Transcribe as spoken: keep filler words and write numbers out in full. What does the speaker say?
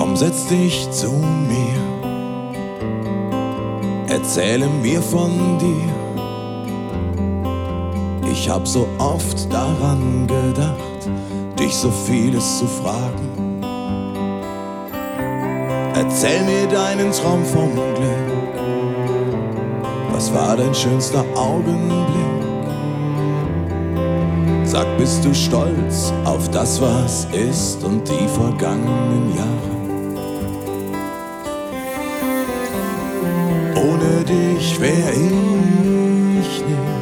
Komm, setz dich zu mir, erzähle mir von dir. Ich hab so oft daran gedacht, dich so vieles zu fragen. Erzähl mir deinen Traum vom Glück. Was war dein schönster Augenblick? Sag, bist du stolz auf das, was ist und die vergangenen Jahre? Ohne dich wär ich nicht.